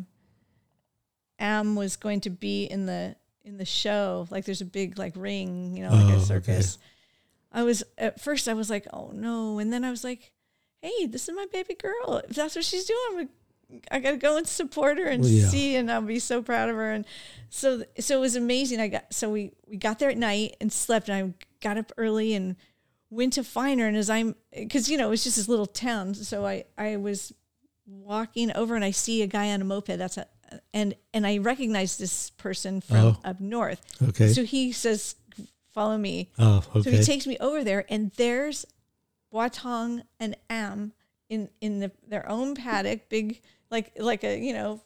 Am was going to be in the in the show, like there's a big like ring, you know, like Oh, a okay. circus. I was at first I was like, oh no, and then I was like, hey, this is my baby girl. If that's what she's doing, I'm gonna, I gotta go and support her and Well, yeah. see, and I'll be so proud of her. And so so it was amazing. I got so we we got there at night and slept, and I got up early and went to find her, and as I'm, because, you know, it was just this little town. So I, I was walking over and I see a guy on a moped. That's a, and, and I recognize this person from Oh. up north. Okay. So he says, follow me. Oh, So okay. he takes me over there, and there's Boateng and Am in, in the, their own paddock, big, like, like a, you know,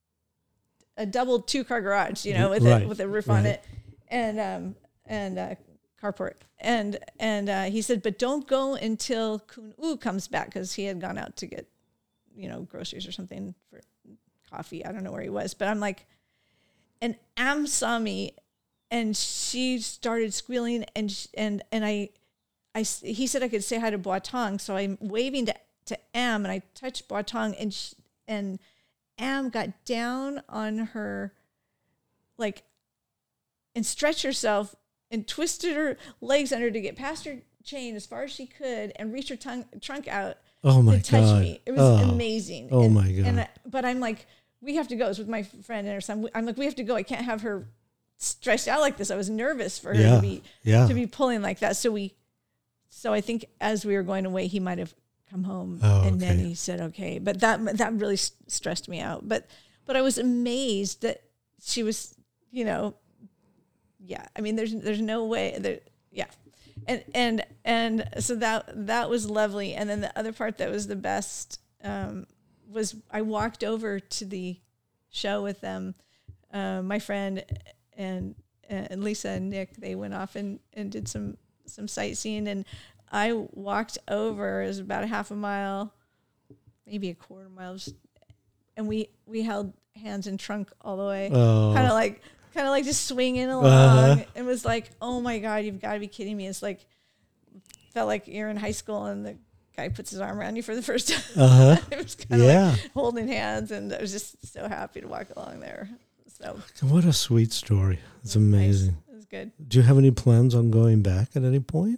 a double two car garage, you know, with Right, a, with a roof on right. it, and, um, and, uh, carport. And, and, uh, he said, but don't go until Kun U comes back. Cause he had gone out to get, you know, groceries or something for coffee. I don't know where he was, but I'm like, and Am saw me, and she started squealing, and, sh- and, and I, I, s- he said I could say hi to Boateng. So I'm waving to, to Am, and I touched Boateng, and, sh- and Am got down on her, like, and stretched herself and twisted her legs under to get past her chain as far as she could and reach her tongue, trunk out Oh my to touch God. me. It was Oh. amazing. Oh and, my God. And I, but I'm like, we have to go. It's with my friend and her son. I'm like, we have to go. I can't have her stretched out like this. I was nervous for her Yeah. to be Yeah. to be pulling like that. So we, so I think as we were going away, he might have come home, Oh, and then okay. he said, okay. But that that really s- stressed me out. But but I was amazed that she was, you know, yeah. I mean, there's there's no way that, yeah. And and and so that that was lovely. And then the other part that was the best um, was I walked over to the show with them. Uh, my friend and and Lisa and Nick, they went off and, and did some some sightseeing, and I walked over. It was about a half a mile, maybe a quarter mile, just, and we we held hands and trunk all the way, Oh. kind of like. Kind of like just swinging along. Uh-huh. It was like, oh my God, you've got to be kidding me. It's like, felt like you're in high school and the guy puts his arm around you for the first time. Uh-huh. It was kind of Yeah. like holding hands, and I was just so happy to walk along there. So What a sweet story. It's it was nice. amazing. It was good. Do you have any plans on going back at any point?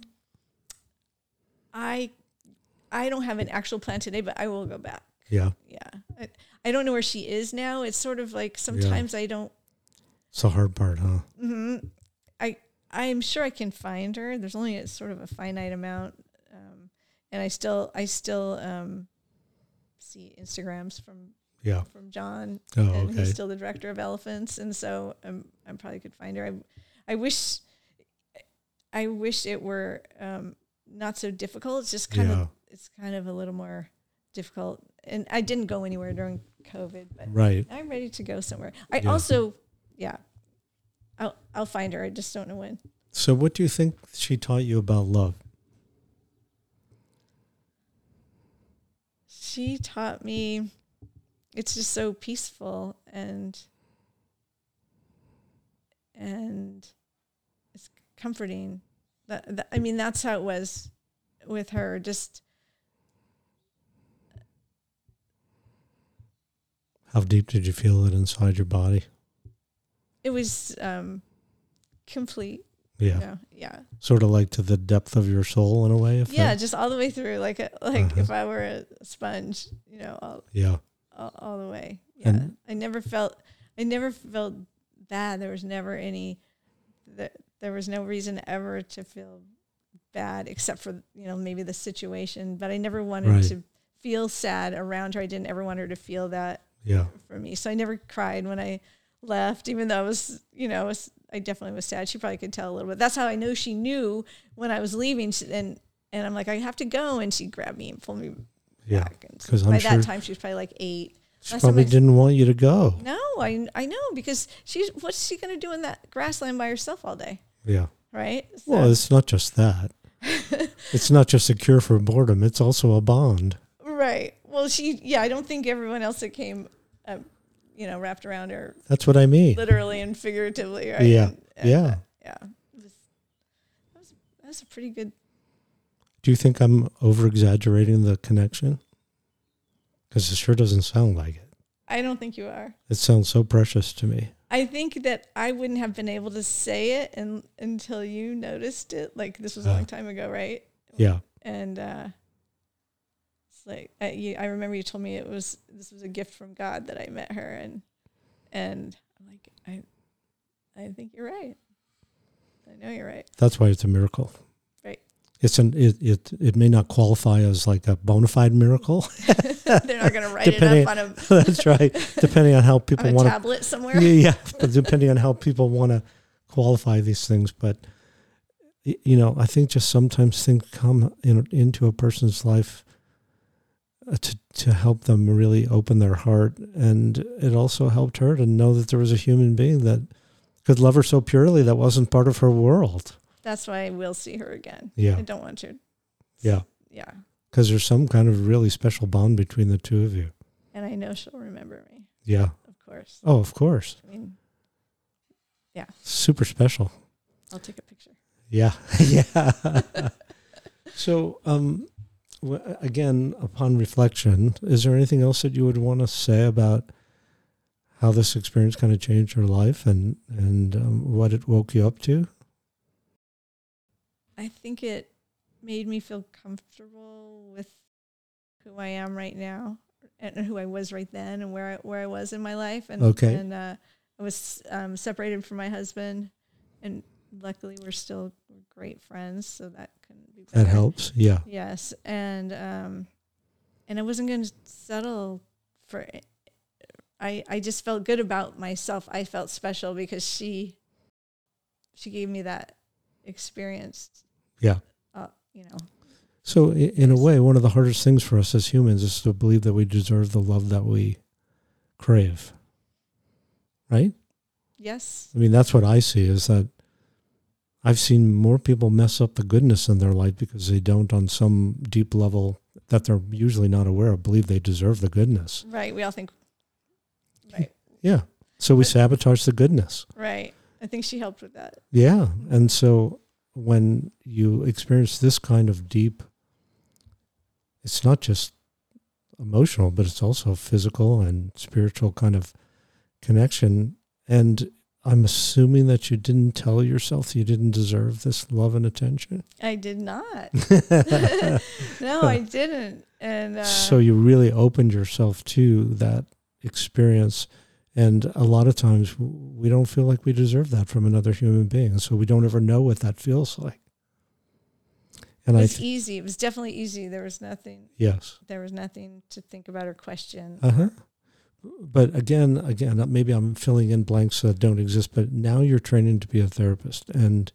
I, I don't have an actual plan today, but I will go back. Yeah. Yeah. I, I don't know where she is now. It's sort of like sometimes I don't, It's the hard part, huh? mm-hmm. I I'm sure I can find her. There's only a sort of a finite amount, um, and I still I still um, see Instagrams from Yeah. from John, Oh, and okay. he's still the director of Elephants, and so um, I probably could find her. I I wish I wish it were um, not so difficult. It's just kind Yeah. of it's kind of a little more difficult, and I didn't go anywhere during COVID, but Right. I'm ready to go somewhere. I Yeah. also, yeah, I'll I'll find her. I just don't know when. So what do you think she taught you about love? She taught me it's just so peaceful and and it's comforting. That, that I mean, that's how it was with her. Just How deep did you feel it inside your body? it was um, complete. Yeah. You know? Yeah. Sort of like to the depth of your soul in a way. If Yeah, that- just all the way through, like a, like Uh-huh. if I were a sponge, you know, all yeah. all, all the way. Yeah, And- I never felt, I never felt bad. There was never any, there, there was no reason ever to feel bad, except for, you know, maybe the situation. But I never wanted Right. to feel sad around her. I didn't ever want her to feel that Yeah. for me. So I never cried when I left, even though I was, you know, I, was, I definitely was sad. She probably could tell a little bit. That's how I know she knew when I was leaving. She, and and I'm like, I have to go, and she grabbed me and pulled me Yeah. back. And so 'Cause I'm by sure- that time, she was probably like eight. She Last time probably I s- didn't want you to go. No, I I know, because she's what's she going to do in that grassland by herself all day, Yeah. right? So, Well, it's not just that. It's not just a cure for boredom. It's also a bond. right. Well, she yeah, I don't think everyone else that came, uh, you know, wrapped around her That's what I mean. literally and figuratively, right? Yeah. And, and, Yeah. uh, yeah. It was, that was that was a pretty good. Do you think I'm over-exaggerating the connection? Because it sure doesn't sound like it. I don't think you are. It sounds so precious to me. I think that I wouldn't have been able to say it and, until you noticed it. Like, this was a Uh. long time ago, right? Yeah. And uh, it's like I, you, I remember you told me it was this was a gift from God that I met her, and and I'm like I, I think you're right. I know you're right. That's why it's a miracle. Right. It's an it, it it may not qualify as like a bona fide miracle. They're not going to write it up on a that's right. Depending on how people on a want tablet somewhere. Yeah, yeah, but depending on how people want to qualify these things, but y- you know, I think just sometimes things come in, into a person's life uh, to to help them really open their heart, and it also helped her to know that there was a human being that could love her so purely that wasn't part of her world. That's why I will see her again. Yeah. I don't want to. Yeah. Yeah. Because there's some kind of really special bond between the two of you. And I know she'll remember me. Yeah. Of course. Oh, of course. I mean, yeah. Super special. I'll take a picture. Yeah. Yeah. So, um, w- again, upon reflection, is there anything else that you would want to say about how this experience kind of changed your life and, and um, what it woke you up to? I think it made me feel comfortable with who I am right now and who I was right then and where I, where I was in my life. And, Okay. and uh, I was um, separated from my husband, and luckily we're still great friends, so that couldn't be better. That helps. Yeah. Yes. And um, and I wasn't going to settle for it. I, I just felt good about myself. I felt special because she she gave me that experience. Yeah. Uh, you know. So i- in a way, one of the hardest things for us as humans is to believe that we deserve the love that we crave. Right? Yes. I mean, that's what I see, is that I've seen more people mess up the goodness in their life because they don't, on some deep level that they're usually not aware of, believe they deserve the goodness. Right. We all think. Right. Yeah. So we But- sabotage the goodness. Right. I think she helped with that. Yeah. And so when you experience this kind of deep, it's not just emotional, but it's also physical and spiritual kind of connection. And I'm assuming that you didn't tell yourself you didn't deserve this love and attention. I did not. No, I didn't. And uh, So you really opened yourself to that experience. And a lot of times we don't feel like we deserve that from another human being. So we don't ever know what that feels like. And it I, was th- easy. It was definitely easy. There was nothing. yes. There was nothing to think about or question. Uh-huh. But again, again, maybe I'm filling in blanks that don't exist, but now you're training to be a therapist. And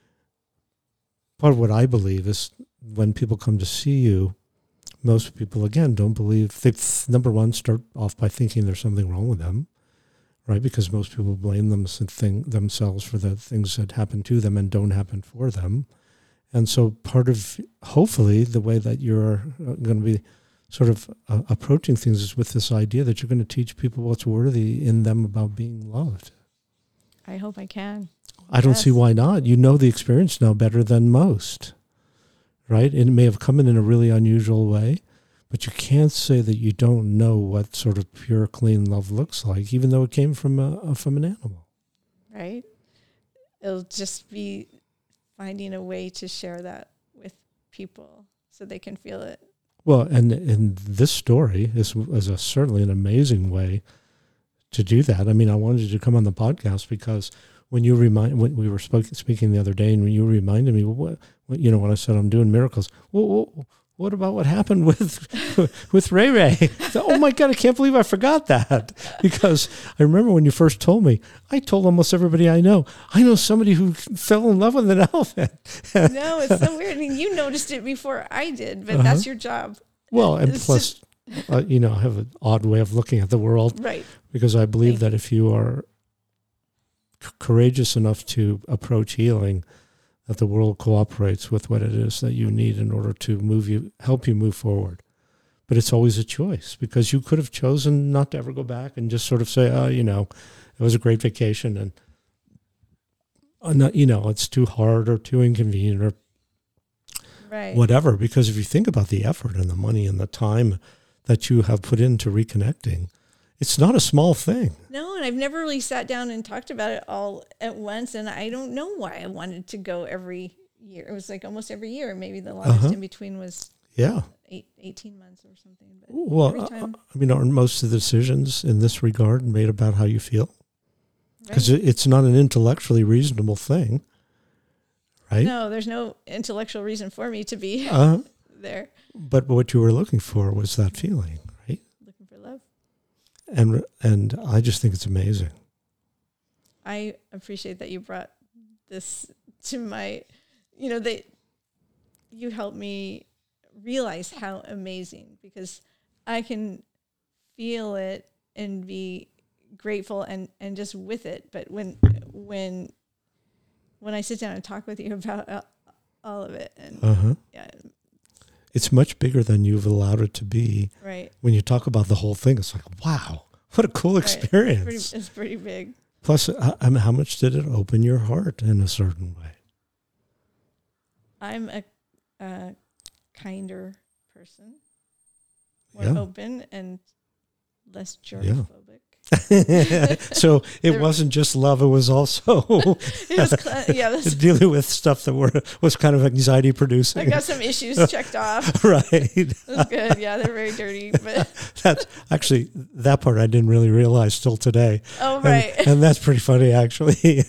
part of what I believe is when people come to see you, most people, again, don't believe, they, number one, start off by thinking there's something wrong with them, right? Because most people blame them, thing, themselves for the things that happen to them and don't happen for them. And so part of, hopefully, the way that you're going to be sort of uh, approaching things is with this idea that you're going to teach people what's worthy in them about being loved. I hope I can. I don't Yes. see why not. You know the experience now better than most, right? And it may have come in in a really unusual way, but you can't say that you don't know what sort of pure, clean love looks like, even though it came from a, from an animal. Right? It'll just be finding a way to share that with people so they can feel it. Well, and and this story is is a, certainly an amazing way to do that. I mean, I wanted you to come on the podcast because when you remind, when we were spoke, speaking the other day, and when you reminded me, what, what you know, when I said I'm doing miracles, well, what, what about what happened with with Ray Ray? Oh my God, I can't believe I forgot that, because I remember when you first told me. I told almost everybody I know. I know somebody who fell in love with an elephant. No, it's so weird. I mean, you noticed it before I did, but Uh-huh. that's your job. Well, and It's plus, uh, you know, I have an odd way of looking at the world. Right. Because I believe Thank that if you are c- courageous enough to approach healing, that the world cooperates with what it is that you need in order to move you, help you move forward. But it's always a choice, because you could have chosen not to ever go back and just sort of say, oh, you know, it was a great vacation and, uh, not, you know, it's too hard or too inconvenient or Right. whatever. Because if you think about the effort and the money and the time that you have put into reconnecting, it's not a small thing. No, and I've never really sat down and talked about it all at once, and I don't know why I wanted to go every year. It was like almost every year. Maybe the longest Uh-huh. in between was Yeah. eight, eighteen months or something. But Well, every uh, time, I mean, aren't most of the decisions in this regard made about how you feel? Because right. it's not an intellectually reasonable thing, right? No, there's no intellectual reason for me to be Uh, there. but what you were looking for was that feeling, right? Looking for love. And and I just think it's amazing. I appreciate that you brought this to my, you know, that you helped me realize how amazing, because I can feel it and be grateful and, and just with it. But when, when, when I sit down and talk with you about all of it, and Uh-huh. yeah, It's much bigger than you've allowed it to be. right. When you talk about the whole thing, it's like, wow, what a cool Right. experience. It's pretty, it's pretty big. Plus, uh, I mean, how much did it open your heart in a certain way? I'm a, a kinder person, more Yeah. open and less Yeah. germophobic. So it There- wasn't just love; it was also It was, cl- yeah, that's, dealing with stuff that were was kind of anxiety I producing. got some issues checked off. Right. It was good. Yeah, they're very dirty, but That's actually that part I didn't really realize till today. oh And- right. and that's pretty funny, actually.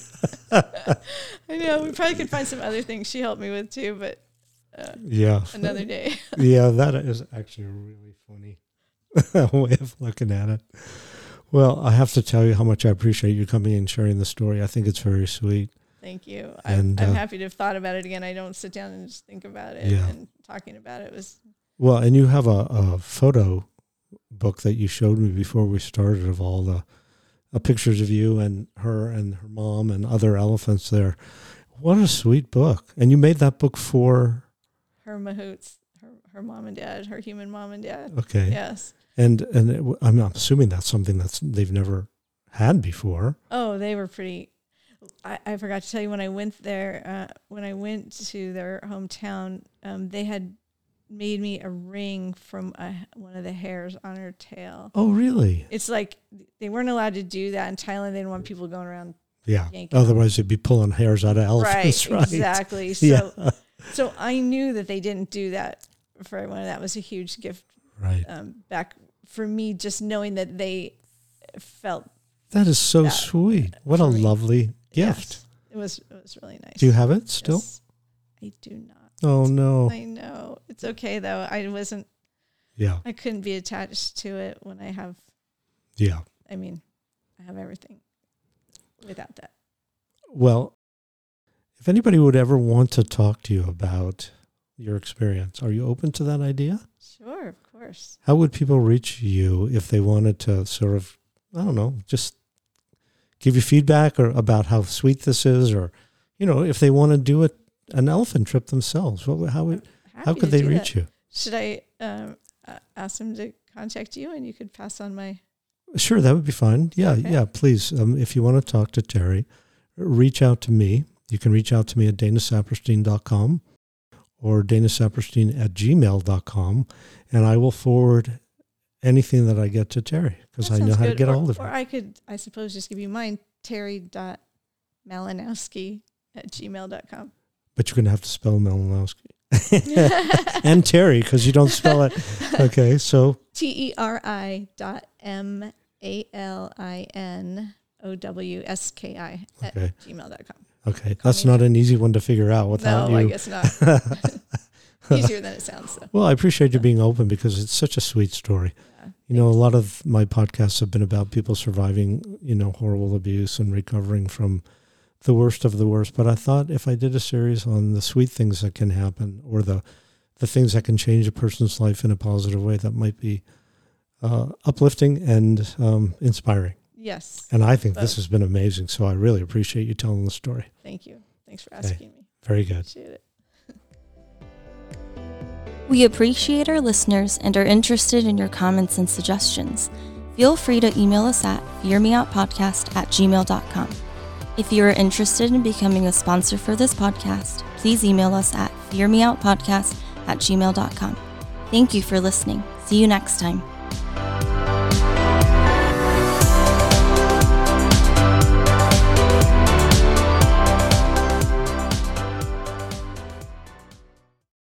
I know we probably could find some other things she helped me with too, but uh, Yeah. another day. Yeah, that is actually a really funny way of looking at it. Well, I have to tell you how much I appreciate you coming and sharing the story. I think it's very sweet. Thank you. I'm, And, I'm uh, happy to have thought about it again. I don't sit down and just think about it, Yeah. and talking about it was Well, and you have a, a photo book that you showed me before we started of all the uh, pictures of you and her and her mom and other elephants there. What a sweet book. And you made that book for, her mahouts, her, her mom and dad, her human mom and dad. okay. Yes. And and it, I'm assuming that's something that's they've never had before. Oh, they were pretty. I, I forgot to tell you when I went there. Uh, when I went to their hometown, um, they had made me a ring from a, one of the hairs on her tail. Oh, really? It's like they weren't allowed to do that in Thailand. They didn't want people going around. Yeah. Yanking Otherwise, they'd be pulling hairs out of elephants, right? Exactly. So, Yeah. so I knew that they didn't do that for everyone. That was a huge gift Right. um, back for me, just knowing that they felt. That is so that sweet. What a for me. lovely gift. Yes, it was. It was really nice. Do you have it still? Yes. I do not. Oh, no. I know. It's okay though. I wasn't, Yeah. I couldn't be attached to it when I have, Yeah. I mean, I have everything without that. Well, if anybody would ever want to talk to you about your experience, are you open to that idea? Sure, of course. How would people reach you if they wanted to sort of, I don't know, just give you feedback or about how sweet this is, or, you know, if they want to do it, an elephant trip themselves? What, would- how would, how Happy could to they do reach that. you? Should I um, uh, ask them to contact you and you could pass on my, Sure, that would be fine. Yeah, Okay. yeah, please. Um, if you want to talk to Terry, reach out to me. You can reach out to me at dana saperstein dot com or dana saperstein at gmail dot com, and I will forward anything that I get to Terry because that I know sounds how to good. get or, a hold of Or her. I could, I suppose, just give you mine, terry.malinowski at gmail dot com. But you're going to have to spell Malinowski. And Terry, because you don't spell it. Okay, so T E R I dot M A L I N O W S K I at Okay. gmail dot com. okay, Call that's me not an easy one to figure out without No, I you. guess not. Easier than it sounds, though. Well, I appreciate you being open because it's such a sweet story. Yeah, You know, a thanks. lot of my podcasts have been about people surviving, you know, horrible abuse and recovering from the worst of the worst. But I thought if I did a series on the sweet things that can happen or the the things that can change a person's life in a positive way, that might be uh, uplifting and um, inspiring. Yes. And I think this Both. has been amazing. So I really appreciate you telling the story. Thank you. Thanks for asking me. Very good. Appreciate it. We appreciate our listeners and are interested in your comments and suggestions. Feel free to email us at fearmeoutpodcast at gmail dot com. If you are interested in becoming a sponsor for this podcast, please email us at fearmeoutpodcast at gmail dot com. Thank you for listening. See you next time.